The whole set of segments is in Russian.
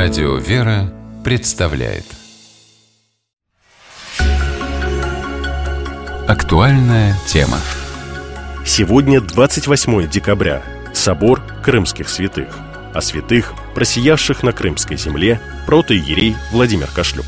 Радио «Вера» представляет актуальная тема. Сегодня 28 декабря. Собор Крымских святых. О святых, просиявших на крымской земле, протоиерей Владимир Кашлюк.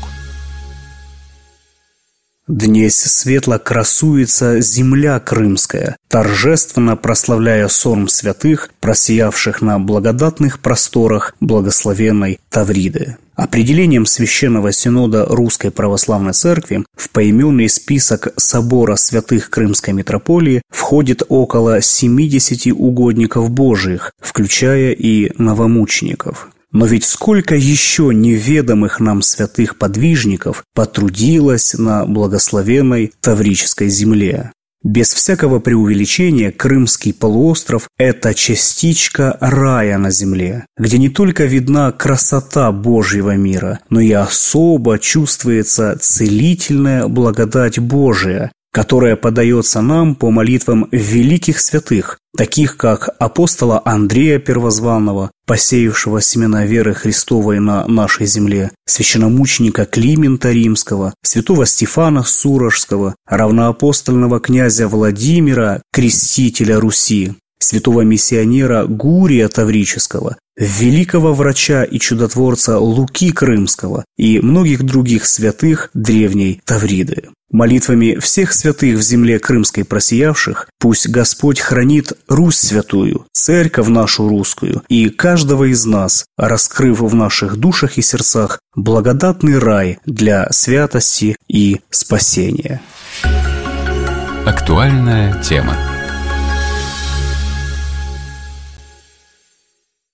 Днесь светло красуется земля крымская, торжественно прославляя сорм святых, просиявших на благодатных просторах благословенной Тавриды. Определением Священного Синода Русской Православной Церкви в поименный список собора святых Крымской митрополии входит около 70 угодников Божиих, включая и новомучеников. Но ведь сколько еще неведомых нам святых подвижников потрудилось на благословенной Таврической земле. Без всякого преувеличения, Крымский полуостров – это частичка рая на земле, где не только видна красота Божьего мира, но и особо чувствуется целительная благодать Божия, которая подается нам по молитвам великих святых, таких как апостола Андрея Первозванного, посеявшего семена веры Христовой на нашей земле, священномученика Климента Римского, святого Стефана Сурожского, равноапостольного князя Владимира, крестителя Руси, святого миссионера Гурия Таврического, великого врача и чудотворца Луки Крымского и многих других святых древней Тавриды. Молитвами всех святых в земле крымской просиявших пусть Господь хранит Русь святую, Церковь нашу русскую и каждого из нас, раскрыв в наших душах и сердцах благодатный рай для святости и спасения. Актуальная тема.